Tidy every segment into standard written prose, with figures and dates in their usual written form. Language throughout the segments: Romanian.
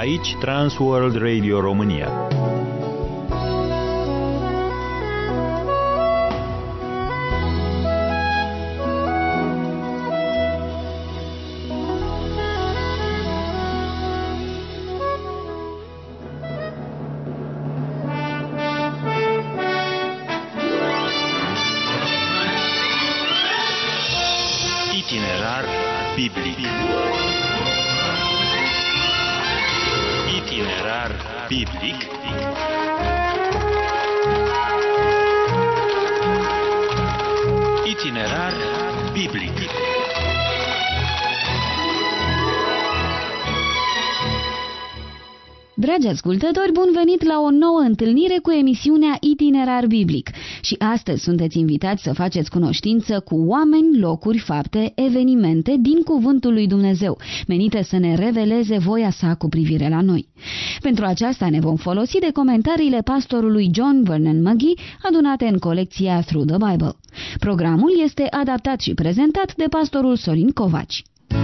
Aici Transworld Radio România. Itinerar biblic. Itinerar biblic. Itinerar biblic. Dragi ascultători, bun venit la o nouă întâlnire cu emisiunea Itinerar Biblic. Și astăzi sunteți invitați să faceți cunoștință cu oameni, locuri, fapte, evenimente din Cuvântul lui Dumnezeu, menite să ne reveleze voia sa cu privire la noi. Pentru aceasta ne vom folosi de comentariile pastorului John Vernon Magee, adunate în colecția Through the Bible. Programul este adaptat și prezentat de pastorul Sorin Covaci.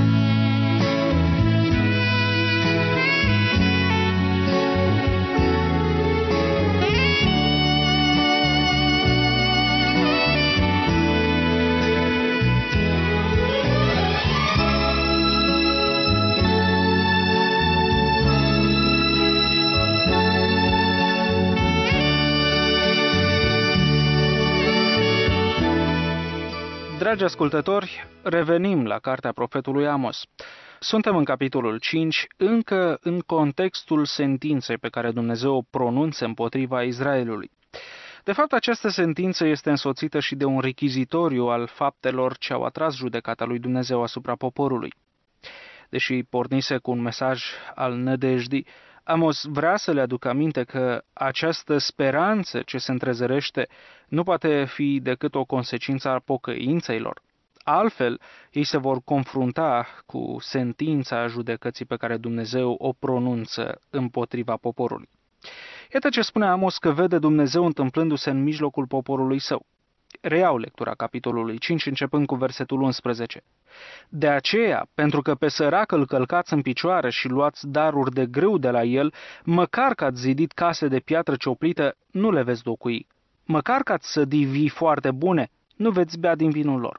Dragi ascultători, revenim la cartea profetului Amos. Suntem în capitolul 5, încă în contextul sentinței pe care Dumnezeu o pronunță împotriva Israelului. De fapt, această sentință este însoțită și de un rechizitoriu al faptelor ce au atras judecata lui Dumnezeu asupra poporului. Deși pornise cu un mesaj al nădejdii, Amos vrea să le aducă aminte că această speranță ce se întrezărește nu poate fi decât o consecință a pocăinței lor. Altfel, ei se vor confrunta cu sentința judecății pe care Dumnezeu o pronunță împotriva poporului. Iată ce spune Amos că vede Dumnezeu întâmplându-se în mijlocul poporului său. Reiau lectura capitolului 5, începând cu versetul 11. De aceea, pentru că pe sărac îl călcați în picioare și luați daruri de grâu de la el, măcar că ați zidit case de piatră cioplită, nu le veți locui. Măcar că ați sădit vii foarte bune, nu veți bea din vinul lor.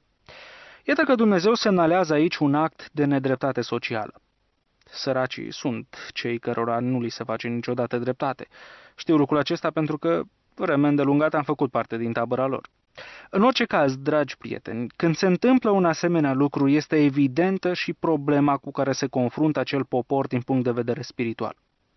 Iată că Dumnezeu semnalează aici un act de nedreptate socială. Săracii sunt cei cărora nu li se face niciodată dreptate. Știu lucrul acesta pentru că vreme îndelungată am făcut parte din tabăra lor. În orice caz, dragi prieteni, când se întâmplă un asemenea lucru, este evidentă și problema cu care se confruntă acel popor din punct de vedere spiritual.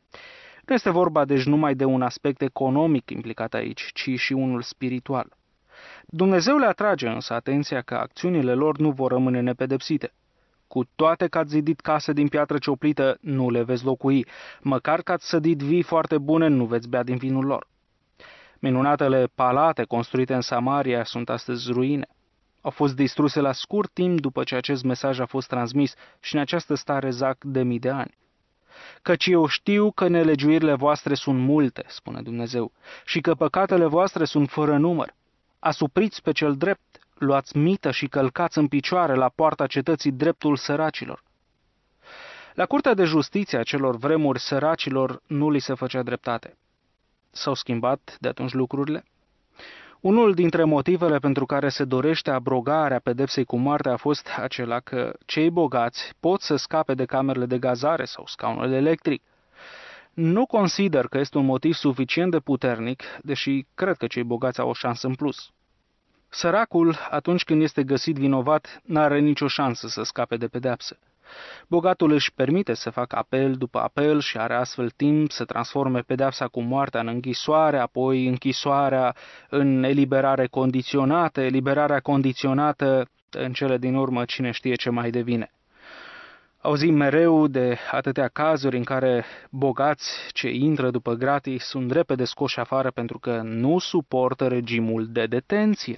Nu este vorba deci numai de un aspect economic implicat aici, ci și unul spiritual. Dumnezeu le atrage însă atenția că acțiunile lor nu vor rămâne nepedepsite. Cu toate că ați zidit case din piatră cioplită, nu le veți locui. Măcar că ați sădit vii foarte bune, nu veți bea din vinul lor. Minunatele palate construite în Samaria sunt astăzi ruine. Au fost distruse la scurt timp după ce acest mesaj a fost transmis și în această stare zac de mii de ani. Căci eu știu că nelegiuirile voastre sunt multe, spune Dumnezeu, și că păcatele voastre sunt fără număr. Asupriți pe cel drept, luați mită și călcați în picioare la poarta cetății dreptul săracilor. La curtea de justiție a celor vremuri săracilor nu li se făcea dreptate. S-au schimbat de atunci lucrurile? Unul dintre motivele pentru care se dorește abrogarea pedepsei cu moartea a fost acela că cei bogați pot să scape de camerele de gazare sau scaunul electric. Nu consider că este un motiv suficient de puternic, deși cred că cei bogați au o șansă în plus. Săracul, atunci când este găsit vinovat, n-are nicio șansă să scape de pedeapsă. Bogatul își permite să facă apel după apel și are astfel timp să transforme pedeapsa cu moartea în închisoare, apoi închisoarea în eliberare condiționată, eliberarea condiționată în cele din urmă cine știe ce mai devine. Auzim mereu de atâtea cazuri în care bogați ce intră după gratii sunt repede scoși afară pentru că nu suportă regimul de detenție.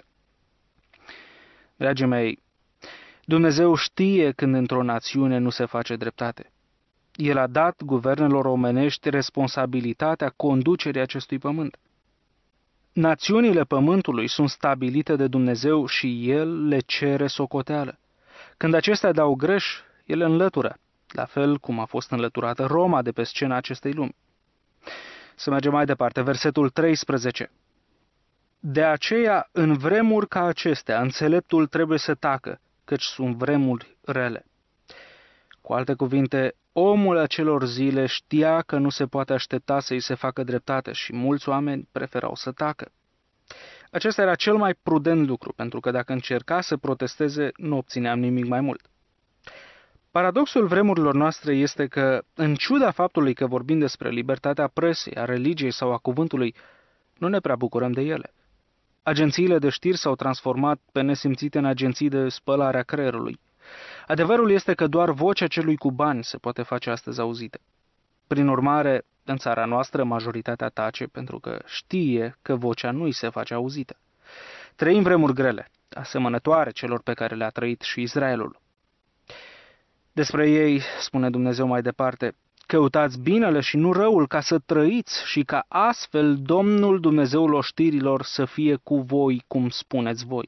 Dragii mei, Dumnezeu știe când într-o națiune nu se face dreptate. El a dat guvernelor omenești responsabilitatea conducerii acestui pământ. Națiunile pământului sunt stabilite de Dumnezeu și El le cere socoteală. Când acestea dau greș, El înlătură. la fel cum a fost înlăturată Roma de pe scena acestei lumi. Să mergem mai departe, versetul 13. De aceea, în vremuri ca acestea, înțeleptul trebuie să tacă, căci sunt vremuri rele. Cu alte cuvinte, omul acelor zile știa că nu se poate aștepta să îi se facă dreptate și mulți oameni preferau să tacă. Acesta era cel mai prudent lucru, pentru că dacă încerca să protesteze, nu obțineam nimic mai mult. Paradoxul vremurilor noastre este că, în ciuda faptului că vorbim despre libertatea presei, a religiei sau a cuvântului, nu ne prea bucurăm de ele. Agențiile de știri s-au transformat pe nesimțite în agenții de spălare a creierului. Adevărul este că doar vocea celui cu bani se poate face astăzi auzită. Prin urmare, în țara noastră, majoritatea tace pentru că știe că vocea nu îi se face auzită. Trăim vremuri grele, asemănătoare celor pe care le-a trăit și Israelul. Despre ei, spune Dumnezeu mai departe, căutați binele și nu răul ca să trăiți și ca astfel Domnul Dumnezeul oștirilor să fie cu voi cum spuneți voi.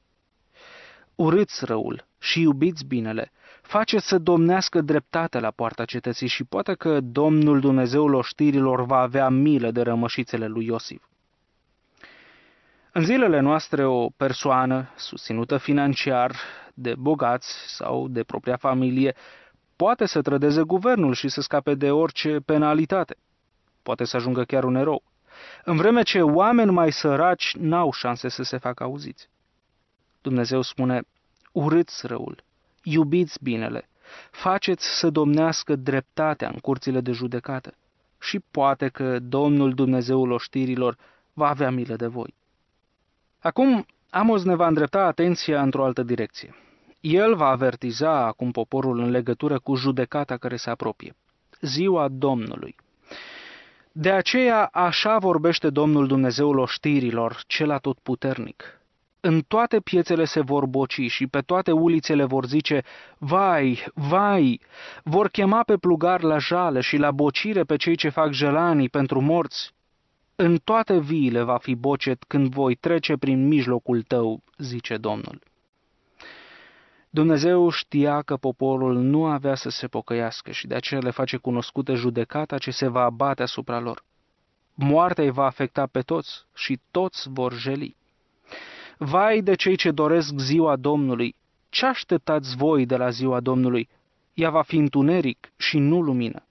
Urâți răul și iubiți binele, faceți să domnească dreptatea la poarta cetății și poate că Domnul Dumnezeul oștirilor va avea milă de rămășițele lui Iosif. În zilele noastre, o persoană susținută financiar de bogați sau de propria familie poate să trădeze guvernul și să scape de orice penalitate. Poate să ajungă chiar un erou, în vreme ce oameni mai săraci n-au șanse să se facă auziți. Dumnezeu spune, urâți răul, iubiți binele, faceți să domnească dreptatea în curțile de judecată și poate că Domnul Dumnezeul oștirilor va avea milă de voi. Acum, Amos ne va îndrepta atenția într-o altă direcție. El va avertiza acum poporul în legătură cu judecata care se apropie, ziua Domnului. De aceea așa vorbește Domnul Dumnezeul oștirilor, cel atotputernic. În toate piețele se vor boci și pe toate ulițele vor zice, vai, vai, vor chema pe plugari la jale și la bocire pe cei ce fac jelanii pentru morți. În toate viile va fi bocet când voi trece prin mijlocul tău, zice Domnul. Dumnezeu știa că poporul nu avea să se pocăiască și de aceea le face cunoscută judecata ce se va abate asupra lor. Moartea îi va afecta pe toți și toți vor jeli. Vai de cei ce doresc ziua Domnului! Ce așteptați voi de la ziua Domnului? Ea va fi întuneric și nu lumină.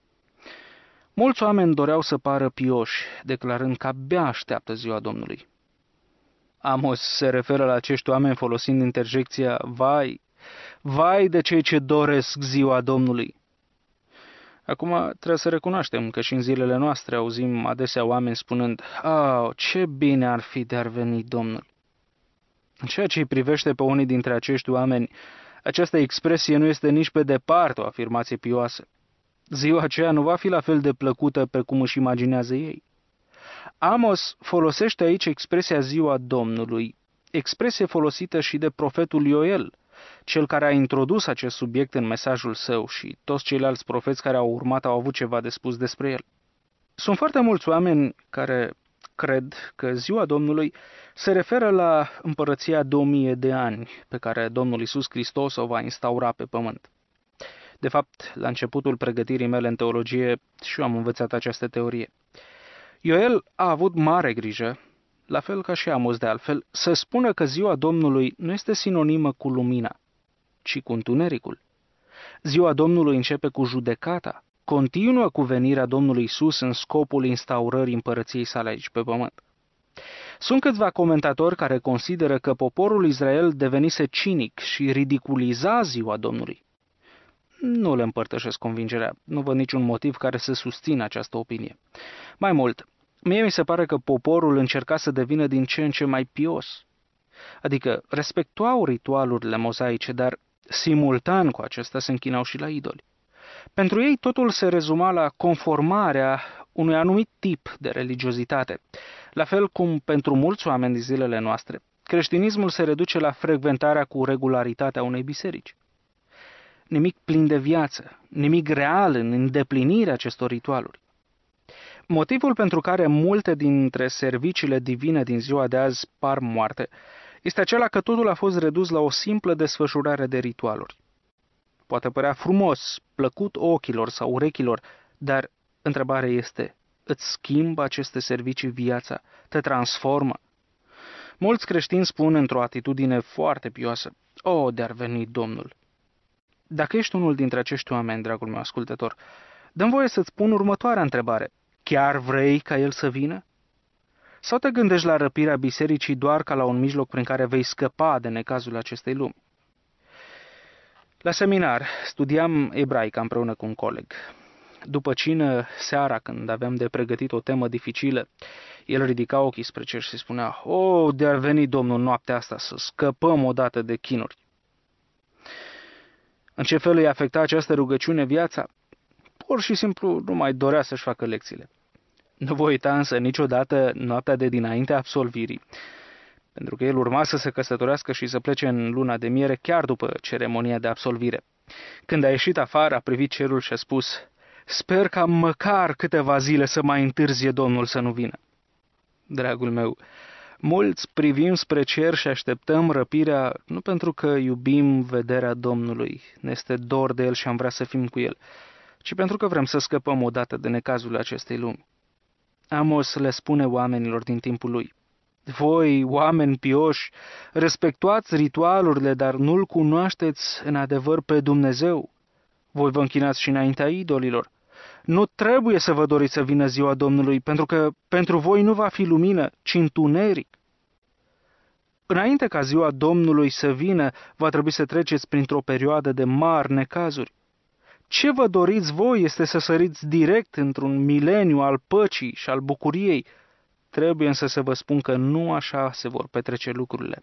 Mulți oameni doreau să pară pioși, declarând că abia așteaptă ziua Domnului. Amos se referă la acești oameni folosind interjecția vai, vai de cei ce doresc ziua Domnului. Acum trebuie să recunoaștem că și în zilele noastre auzim adesea oameni spunând, ce bine ar fi de ar veni Domnul. În ceea ce îi privește pe unii dintre acești oameni, această expresie nu este nici pe departe o afirmație pioasă. Ziua aceea nu va fi la fel de plăcută precum își imaginează ei. Amos folosește aici expresia ziua Domnului, expresie folosită și de profetul Ioel, cel care a introdus acest subiect în mesajul său și toți ceilalți profeți care au urmat au avut ceva de spus despre el. Sunt foarte mulți oameni care cred că ziua Domnului se referă la împărăția de 1000 de ani pe care Domnul Iisus Hristos o va instaura pe pământ. De fapt, la începutul pregătirii mele în teologie și eu am învățat această teorie. Ioel a avut mare grijă, la fel ca și Amos de altfel, să spună că ziua Domnului nu este sinonimă cu lumina, ci cu întunericul. Ziua Domnului începe cu judecata, continuă cu venirea Domnului Iisus în scopul instaurării împărăției sale aici pe pământ. Sunt câțiva comentatori care consideră că poporul Israel devenise cinic și ridiculiza ziua Domnului. Nu le împărtășesc convingerea, nu văd niciun motiv care să susțină această opinie. Mai mult, mie mi se pare că poporul încerca să devină din ce în ce mai pios. Adică respectuau ritualurile mozaice, dar simultan cu acestea se închinau și la idoli. Pentru ei totul se rezuma la conformarea unui anumit tip de religiozitate, la fel cum pentru mulți oameni din zilele noastre, creștinismul se reduce la frecventarea cu regularitatea unei biserici. Nimic plin de viață, nimic real în îndeplinirea acestor ritualuri. Motivul pentru care multe dintre serviciile divine din ziua de azi par moarte este acela că totul a fost redus la o simplă desfășurare de ritualuri. poate părea frumos, plăcut ochilor sau urechilor, dar întrebarea este, îți schimbă aceste servicii viața? Te transformă? Mulți creștini spun într-o atitudine foarte pioasă, "O, de-ar veni Domnul." Dacă ești unul dintre acești oameni, dragul meu ascultător, dă-mi voie să-ți pun următoarea întrebare. Chiar vrei ca El să vină? Sau te gândești la răpirea bisericii doar ca la un mijloc prin care vei scăpa de necazul acestei lumi? La seminar studiam ebraica împreună cu un coleg. După cină, seara, când aveam de pregătit o temă dificilă, el ridica ochii spre cer și spunea, "O, de-ar veni Domnul noaptea asta să scăpăm odată de chinuri." În ce fel îi afecta această rugăciune viața? Pur și simplu nu mai dorea să-și facă lecțiile. Nu voi uita însă niciodată noaptea de dinaintea absolvirii, pentru că el urma să se căsătorească și să plece în luna de miere chiar după ceremonia de absolvire. Când a ieșit afară, a privit cerul și a spus, "Sper ca măcar câteva zile să mai întârzie Domnul să nu vină." Dragul meu, mulți privim spre cer și așteptăm răpirea nu pentru că iubim vederea Domnului, ne este dor de El și am vrea să fim cu El, ci pentru că vrem să scăpăm odată de necazul acestei lumi. Amos le spune oamenilor din timpul lui, "Voi, oameni pioși, respectuați ritualurile, dar nu-L cunoașteți în adevăr pe Dumnezeu. Voi vă închinați și înaintea idolilor. Nu trebuie să vă doriți să vină ziua Domnului, pentru că pentru voi nu va fi lumină, ci întuneric." Înainte ca ziua Domnului să vină, va trebui să treceți printr-o perioadă de mari necazuri. Ce vă doriți voi este să săriți direct într-un mileniu al păcii și al bucuriei. Trebuie însă să vă spun că nu așa se vor petrece lucrurile.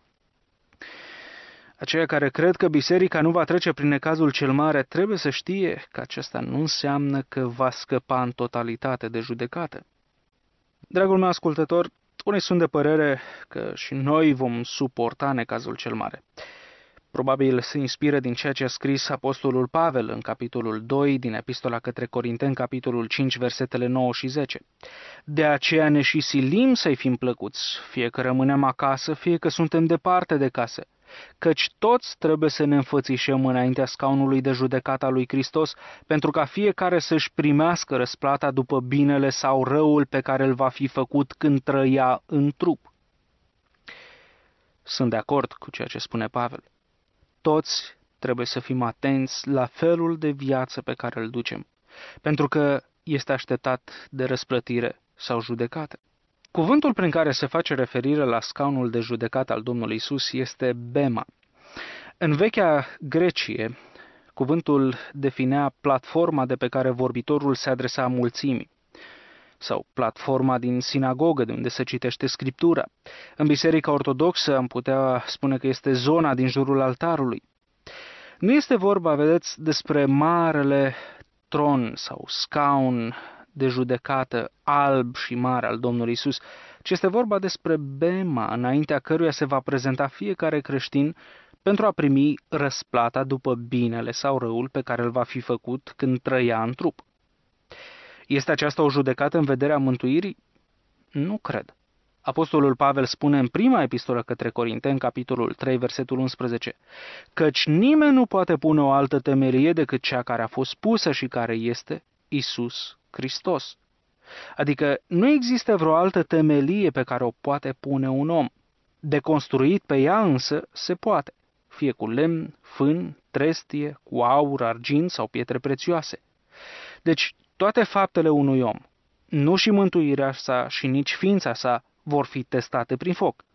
Aceia care cred că biserica nu va trece prin necazul cel mare trebuie să știe că acesta nu înseamnă că va scăpa în totalitate de judecată. Dragul meu ascultător, unii sunt de părere că și noi vom suporta necazul cel mare. Probabil se inspiră din ceea ce a scris apostolul Pavel în capitolul 2 din Epistola către Corinteni, capitolul 5, versetele 9 și 10. "De aceea ne și silim să-i fim plăcuți, fie că rămânem acasă, fie că suntem departe de casă, căci toți trebuie să ne înfățișăm înaintea scaunului de judecată al lui Hristos, pentru ca fiecare să-și primească răsplata după binele sau răul pe care îl va fi făcut când trăia în trup." Sunt de acord cu ceea ce spune Pavel. Toți trebuie să fim atenți la felul de viață pe care îl ducem, pentru că este așteptat de răsplătire sau judecată. Cuvântul prin care se face referire la scaunul de judecată al Domnului Isus este bema. În vechea Grecie, cuvântul definea platforma de pe care vorbitorul se adresa mulțimii, sau platforma din sinagogă de unde se citește Scriptura. În Biserica Ortodoxă am putea spune că este zona din jurul altarului. Nu este vorba, vedeți, despre marele tron sau scaun de judecată alb și mare al Domnului Isus, ci este vorba despre bema înaintea căruia se va prezenta fiecare creștin pentru a primi răsplata după binele sau răul pe care îl va fi făcut când trăia în trup. Este aceasta o judecată în vederea mântuirii? Nu cred. Apostolul Pavel spune în prima epistolă către Corinteni, capitolul 3, versetul 11, "Căci nimeni nu poate pune o altă temelie decât cea care a fost pusă și care este Iisus Hristos." Adică nu există vreo altă temelie pe care o poate pune un om. De construit pe ea însă se poate, fie cu lemn, fân, trestie, cu aur, argint sau pietre prețioase. Deci toate faptele unui om, nu și mântuirea sa și nici ființa sa, vor fi testate prin foc.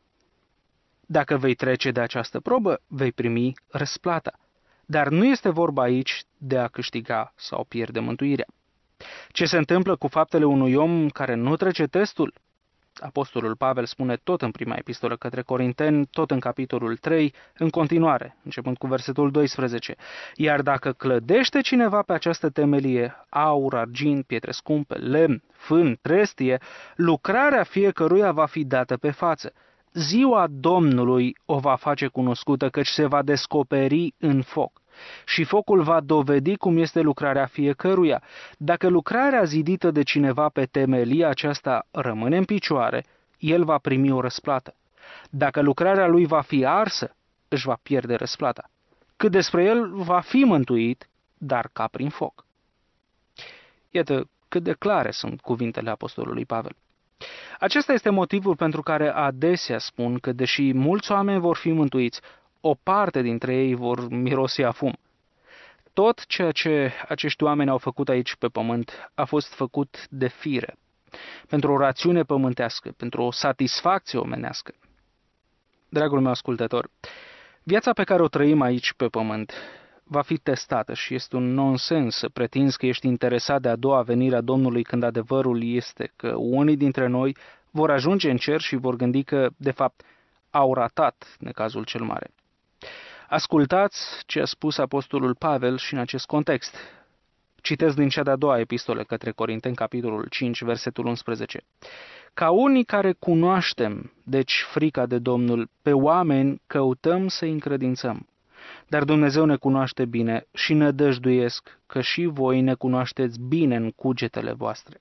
Dacă vei trece de această probă, vei primi răsplata. Dar nu este vorba aici de a câștiga sau pierde mântuirea. Ce se întâmplă cu faptele unui om care nu trece testul? Apostolul Pavel spune tot în prima epistolă către Corinteni, tot în capitolul 3, în continuare, începând cu versetul 12. "Iar dacă clădește cineva pe această temelie, aur, argint, pietre scumpe, lemn, fân, trestie, lucrarea fiecăruia va fi dată pe față. Ziua Domnului o va face cunoscută, căci se va descoperi în foc. Și focul va dovedi cum este lucrarea fiecăruia. Dacă lucrarea zidită de cineva pe temelia aceasta rămâne în picioare, el va primi o răsplată. Dacă lucrarea lui va fi arsă, își va pierde răsplata. cât despre el va fi mântuit, dar ca prin foc. Iată cât de clare sunt cuvintele apostolului Pavel. Acesta este motivul pentru care adesea spun că, deși mulți oameni vor fi mântuiți, o parte dintre ei vor mirosi a fum. Tot ceea ce acești oameni au făcut aici pe pământ a fost făcut de fire, pentru o rațiune pământească, pentru o satisfacție omenească. Dragul meu ascultător, viața pe care o trăim aici pe pământ va fi testată și este un nonsens să pretinzi că ești interesat de a doua venire a Domnului, când adevărul este că unii dintre noi vor ajunge în cer și vor gândi că, de fapt, au ratat necazul cel mare. Ascultați ce a spus apostolul Pavel și în acest context. Citesc din cea de-a doua epistolă către Corinteni, capitolul 5, versetul 11. Ca unii care cunoaștem, deci, frica de Domnul, pe oameni căutăm să-i încredințăm. Dar Dumnezeu ne cunoaște bine și nădăjduiesc că și voi ne cunoașteți bine în cugetele voastre.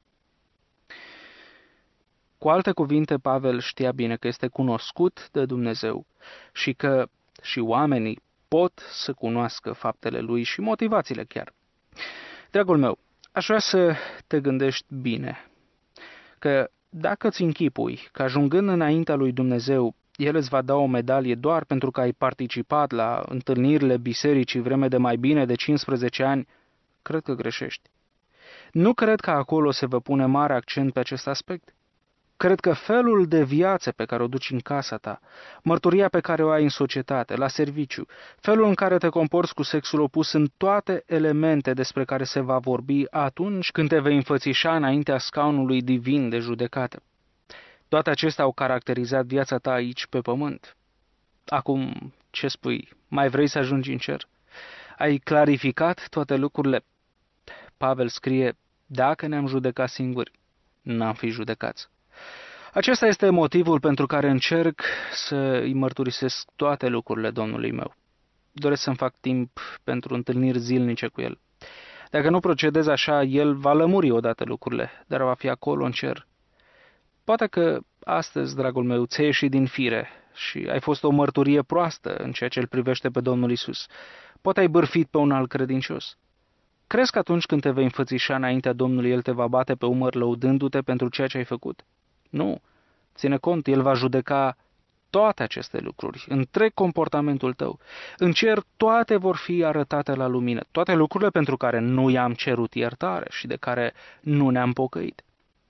Cu alte cuvinte, Pavel știa bine că este cunoscut de Dumnezeu și că și oamenii pot să cunoască faptele lui și motivațiile chiar. Dragul meu, aș vrea să te gândești bine că dacă ți închipui că ajungând înaintea lui Dumnezeu, El îți va da o medalie doar pentru că ai participat la întâlnirile bisericii vreme de mai bine de 15 ani, cred că greșești. Nu cred că acolo se va pune mare accent pe acest aspect. Cred că felul de viață pe care o duci în casa ta, mărturia pe care o ai în societate, la serviciu, felul în care te comporți cu sexul opus sunt toate elemente despre care se va vorbi atunci când te vei înfățișa înaintea scaunului divin de judecată. Toate acestea au caracterizat viața ta aici pe pământ. Acum, ce spui? Mai vrei să ajungi în cer? Ai clarificat toate lucrurile? Pavel scrie, dacă ne-am judecat singuri, n-am fi judecați. Acesta este motivul pentru care încerc să îi mărturisesc toate lucrurile Domnului meu. Doresc să-mi fac timp pentru întâlniri zilnice cu El. Dacă nu procedez așa, El va lămuri odată lucrurile, dar va fi acolo în cer. Poate că astăzi, dragul meu, ți-ai ieșit din fire și ai fost o mărturie proastă în ceea ce îl privește pe Domnul Isus. Poate ai bârfit pe un alt credincios. Crezi că atunci când te vei înfățișa înaintea Domnului, El te va bate pe umăr lăudându-te pentru ceea ce ai făcut? Nu. Ține cont, El va judeca toate aceste lucruri, întreg comportamentul tău. În cer toate vor fi arătate la lumină, toate lucrurile pentru care nu i-am cerut iertare și de care nu ne-am pocăit.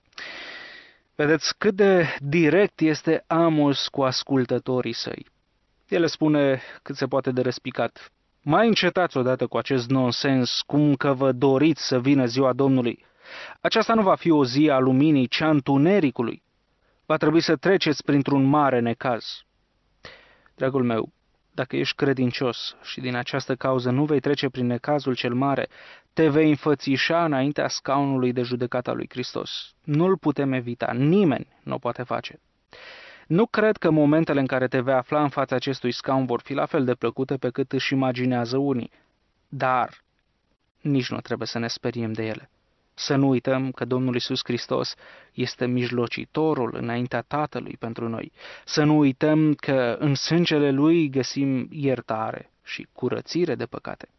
Vedeți cât de direct este Amos cu ascultătorii săi. El le spune cât se poate de răspicat. Mai încetați odată cu acest nonsens, cum că vă doriți să vină ziua Domnului. Aceasta nu va fi o zi a luminii, ci a întunericului. Va trebui să treceți printr-un mare necaz. Dragul meu, dacă ești credincios și din această cauză nu vei trece prin necazul cel mare, te vei înfățișa înaintea scaunului de judecată a lui Hristos. Nu-l putem evita, nimeni nu o poate face. Nu cred că momentele în care te vei afla în fața acestui scaun vor fi la fel de plăcute pe cât își imaginează unii, dar nici nu trebuie să ne speriem de ele. Să nu uităm că Domnul Iisus Hristos este mijlocitorul înaintea Tatălui pentru noi. Să nu uităm că în sângele Lui găsim iertare și curățire de păcate.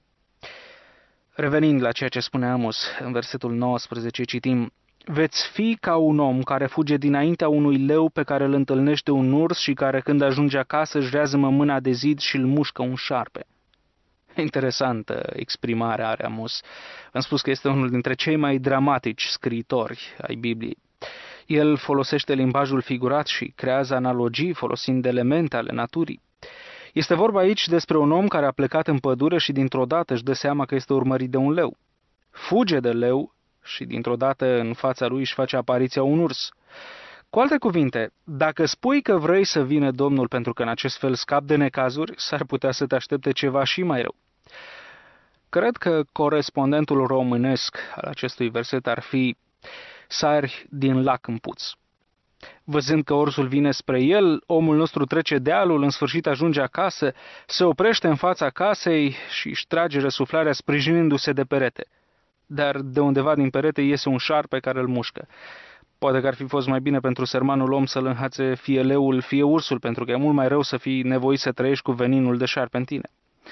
Revenind la ceea ce spune Amos, în versetul 19 citim: veți fi ca un om care fuge dinaintea unui leu pe care îl întâlnește un urs și care când ajunge acasă își reazămă mâna de zid și îl mușcă un șarpe. Interesantă exprimare are Amos. Am spus că este unul dintre cei mai dramatici scriitori ai Bibliei. El folosește limbajul figurat și creează analogii folosind elemente ale naturii. Este vorba aici despre un om care a plecat în pădure și dintr-o dată își dă seama că este urmărit de un leu. Fuge de leu și dintr-o dată în fața lui își face apariția un urs. Cu alte cuvinte, dacă spui că vrei să vină Domnul pentru că în acest fel scapi de necazuri, s-ar putea să te aștepte ceva și mai rău. Cred că corespondentul românesc al acestui verset ar fi: sari din lac în puț. Văzând că ursul vine spre el, omul nostru trece dealul, în sfârșit ajunge acasă, se oprește în fața casei și își trage răsuflarea sprijinindu-se de perete. Dar de undeva din perete iese un șarpe care îl mușcă. Poate că ar fi fost mai bine pentru sărmanul om să-l înhațe fie leul, fie ursul, pentru că e mult mai rău să fii nevoit să trăiești cu veninul de șarpe în tine.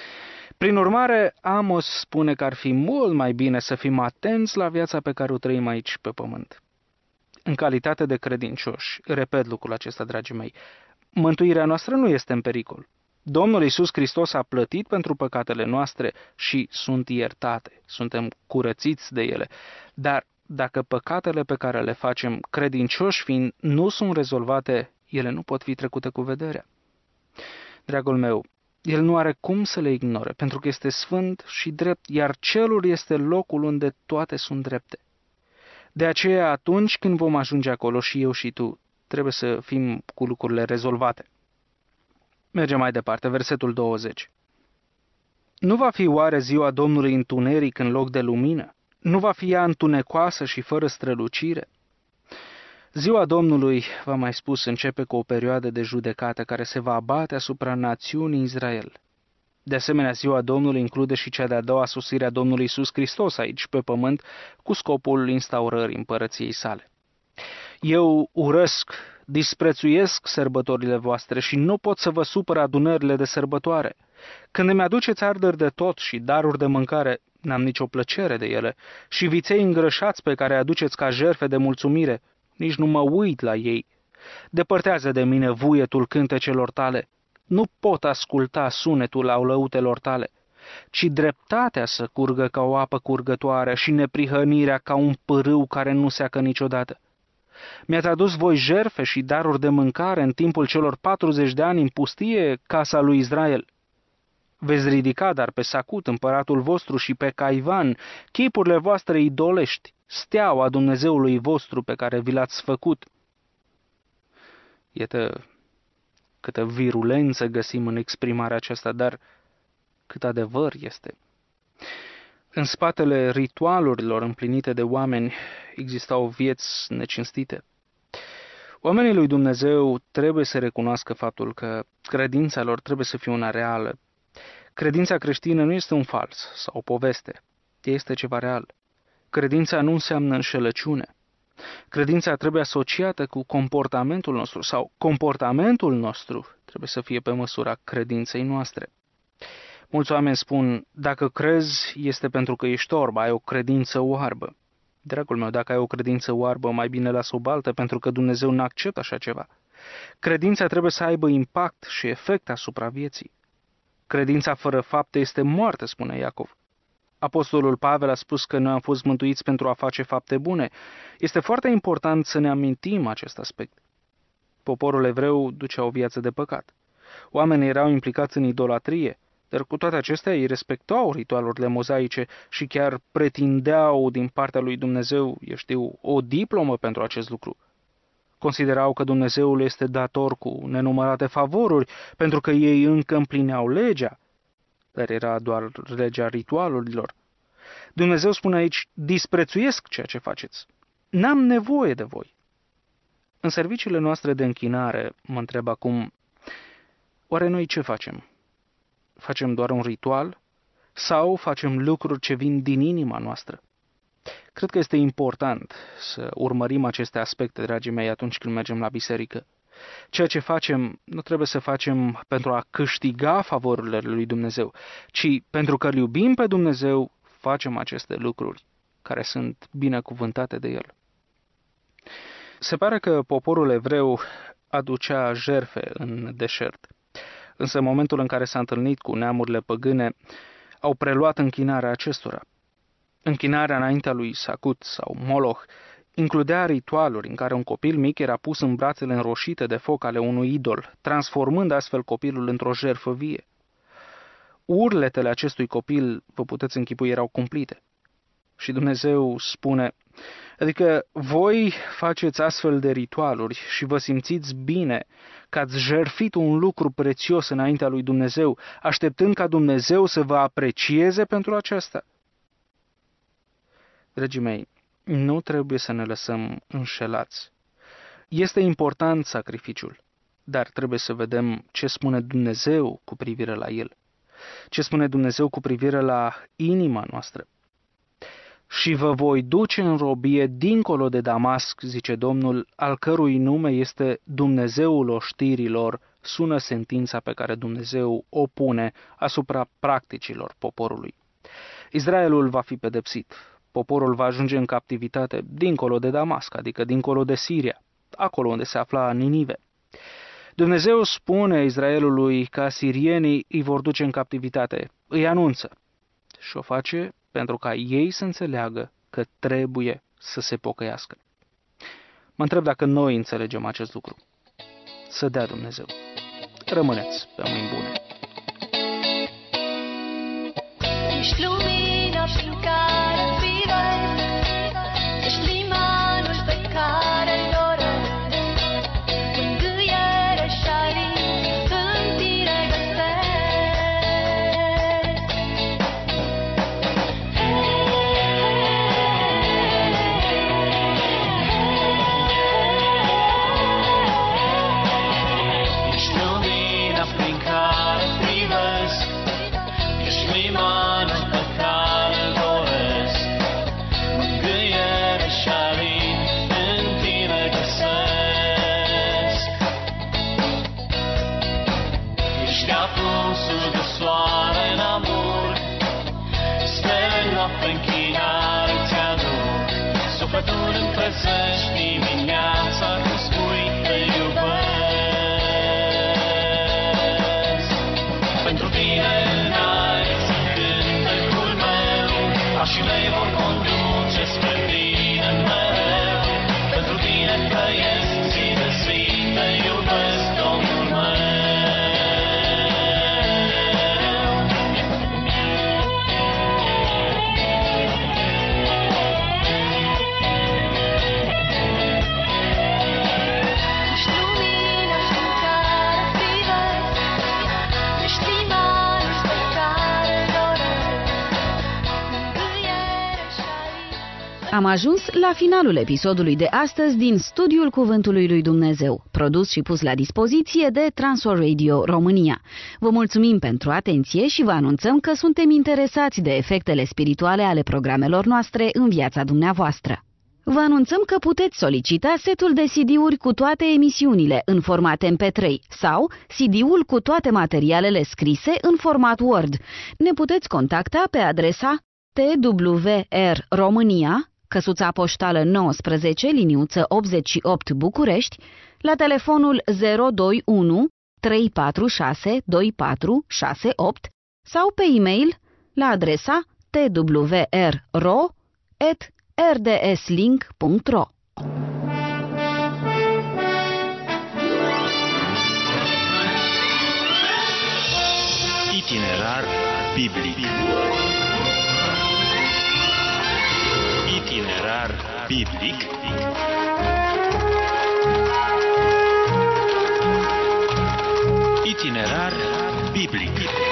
Prin urmare, Amos spune că ar fi mult mai bine să fim atenți la viața pe care o trăim aici pe pământ. În calitate de credincioși, repet lucrul acesta, dragii mei, mântuirea noastră nu este în pericol. Domnul Iisus Hristos a plătit pentru păcatele noastre și sunt iertate, suntem curățiți de ele. Dar dacă păcatele pe care le facem, credincioși fiind, nu sunt rezolvate, ele nu pot fi trecute cu vederea. Dragul meu, el nu are cum să le ignore, pentru că este sfânt și drept, iar cerul este locul unde toate sunt drepte. De aceea, atunci când vom ajunge acolo, și eu și tu, trebuie să fim cu lucrurile rezolvate. Mergem mai departe, versetul 20. Nu va fi oare ziua Domnului întuneric în loc de lumină? Nu va fi ea întunecoasă și fără strălucire? Ziua Domnului, v-am mai spus, începe cu o perioadă de judecată care se va abate asupra națiunii Israel. De asemenea, ziua Domnului include și cea de-a doua sosire a Domnului Iisus Hristos aici pe pământ, cu scopul instaurării împărăției sale. Eu urăsc, disprețuiesc sărbătorile voastre și nu pot să vă supăr adunările de sărbătoare. Când îmi aduceți arderi de tot și daruri de mâncare, n-am nicio plăcere de ele, și viței îngrășați pe care aduceți ca jertfe de mulțumire, nici nu mă uit la ei. Depărtează de mine vuietul cântecelor tale. Nu pot asculta sunetul laulăutelor tale, ci dreptatea să curgă ca o apă curgătoare și neprihănirea ca un pârâu care nu seacă niciodată. Mi-ați adus voi jertfe și daruri de mâncare în timpul celor 40 de ani în pustie, casa lui Israel. Veți ridica dar pe Sacut, împăratul vostru, și pe Caivan, chipurile voastre idolești, steaua Dumnezeului vostru pe care vi l-ați făcut. Iată câtă virulență găsim în exprimarea aceasta, dar cât adevăr este. În spatele ritualurilor împlinite de oameni existau vieți necinstite. Oamenii lui Dumnezeu trebuie să recunoască faptul că credința lor trebuie să fie una reală. Credința creștină nu este un fals sau o poveste, este ceva real. Credința nu înseamnă înșelăciune. Credința trebuie asociată cu comportamentul nostru sau comportamentul nostru trebuie să fie pe măsura credinței noastre. Mulți oameni spun, dacă crezi, este pentru că ești orb, ai o credință oarbă. Dragul meu, dacă ai o credință oarbă, mai bine lasă o baltă, pentru că Dumnezeu nu acceptă așa ceva. Credința trebuie să aibă impact și efect asupra vieții. Credința fără fapte este moarte, spune Iacov. Apostolul Pavel a spus că noi am fost mântuiți pentru a face fapte bune. Este foarte important să ne amintim acest aspect. Poporul evreu ducea o viață de păcat. Oamenii erau implicați în idolatrie, dar cu toate acestea ei respectau ritualurile mozaice și chiar pretindeau din partea lui Dumnezeu, o diplomă pentru acest lucru. Considerau că Dumnezeul este dator cu nenumărate favoruri, pentru că ei încă împlineau legea, dar era doar legea ritualurilor. Dumnezeu spune aici, disprețuiesc ceea ce faceți. N-am nevoie de voi. În serviciile noastre de închinare, mă întreb acum, oare noi ce facem? Facem doar un ritual? Sau facem lucruri ce vin din inima noastră? Cred că este important să urmărim aceste aspecte, dragii mei, atunci când mergem la biserică. Ceea ce facem nu trebuie să facem pentru a câștiga favorurile lui Dumnezeu, ci pentru că îl iubim pe Dumnezeu, facem aceste lucruri care sunt binecuvântate de El. Se pare că poporul evreu aducea jertfe în deșert, însă în momentul în care s-a întâlnit cu neamurile păgâne, au preluat închinarea acestora. Închinarea înaintea lui Sacut sau Moloch includea ritualuri în care un copil mic era pus în brațele înroșite de foc ale unui idol, transformând astfel copilul într-o jertfă vie. Urletele acestui copil, vă puteți închipui, erau cumplite. Și Dumnezeu spune, adică voi faceți astfel de ritualuri și vă simțiți bine că ați jertfit un lucru prețios înaintea lui Dumnezeu, așteptând ca Dumnezeu să vă aprecieze pentru aceasta. Dragii mei, nu trebuie să ne lăsăm înșelați. Este important sacrificiul, dar trebuie să vedem ce spune Dumnezeu cu privire la el. Ce spune Dumnezeu cu privire la inima noastră. Și vă voi duce în robie dincolo de Damasc, zice Domnul, al cărui nume este Dumnezeul oștirilor, sună sentința pe care Dumnezeu o pune asupra practicilor poporului. Israelul va fi pedepsit. Poporul va ajunge în captivitate dincolo de Damasc, adică dincolo de Siria, acolo unde se afla Ninive. Dumnezeu spune Israelului că asirienii îi vor duce în captivitate, îi anunță și o face pentru ca ei să înțeleagă că trebuie să se pocăiască. Mă întreb dacă noi înțelegem acest lucru. Să dea Dumnezeu. Rămâneți pe mâini bune. Ești lumina prin care privesc, ești limanul pe care îl doresc, mângâiere și alin în tine găsesc. Ești lumina prin care privesc, ești limanul pe care îl doresc, mângâiere și alin în tine găsesc. Ești aprinsul de soare în amur, stele în noapte închinare ți-aduc, sufletul îmi trezești dimineața când spui te iubesc. Pentru tine înalți cântecul meu, pașii mei vor conduce spre tine mereu. Pentru tine trăiesc zi de zi, te iubesc, Domnul meu. Ești lumina prin care privesc, ești limanul pe care îl doresc, mângâiere și alin. Am ajuns la finalul episodului de astăzi din Studiul Cuvântului lui Dumnezeu, produs și pus la dispoziție de Transworld Radio România. Vă mulțumim pentru atenție și vă anunțăm că suntem interesați de efectele spirituale ale programelor noastre în viața dumneavoastră. Vă anunțăm că puteți solicita setul de CD-uri cu toate emisiunile în format MP3 sau CD-ul cu toate materialele scrise în format Word. Ne puteți contacta pe adresa TWR România, căsuța poștală 19, liniuță 88 București, la telefonul 021 346 2468 sau pe e-mail la adresa twrro@rdslink.ro. Itinerar biblic. Itinerar biblic. Itinerar biblic.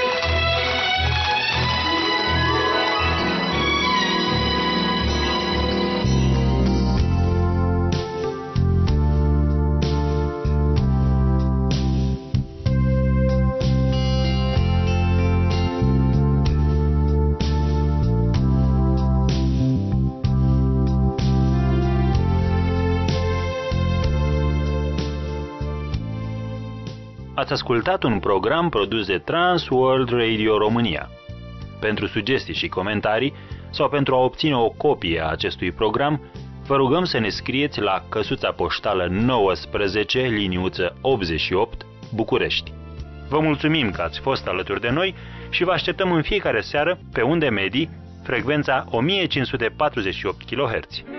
Ați ascultat un program produs de Transworld Radio România. Pentru sugestii și comentarii sau pentru a obține o copie a acestui program, vă rugăm să ne scrieți la căsuța poștală 19, liniuță 88, București. Vă mulțumim că ați fost alături de noi și vă așteptăm în fiecare seară pe unde medii, frecvența 1548 kHz.